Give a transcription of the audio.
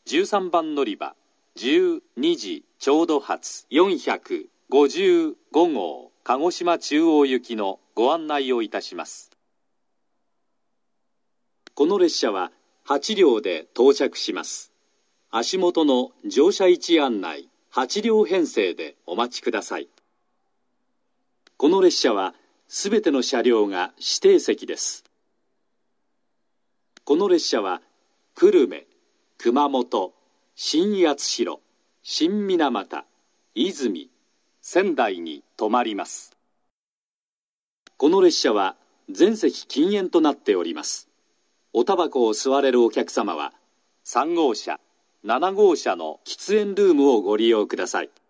13番乗り場、12時ちょうど発455号鹿児島中央行きのご案内をいたします。この列車は8両で到着します。足元の乗車位置案内8両編成でお待ちください。この列車はすべての車両が指定席です。この列車は久留米、熊本、新八代、新水俣、出水、仙台に停まります。この列車は全席禁煙となっております。おタバコを吸われるお客様は3号車、7号車の喫煙ルームをご利用ください。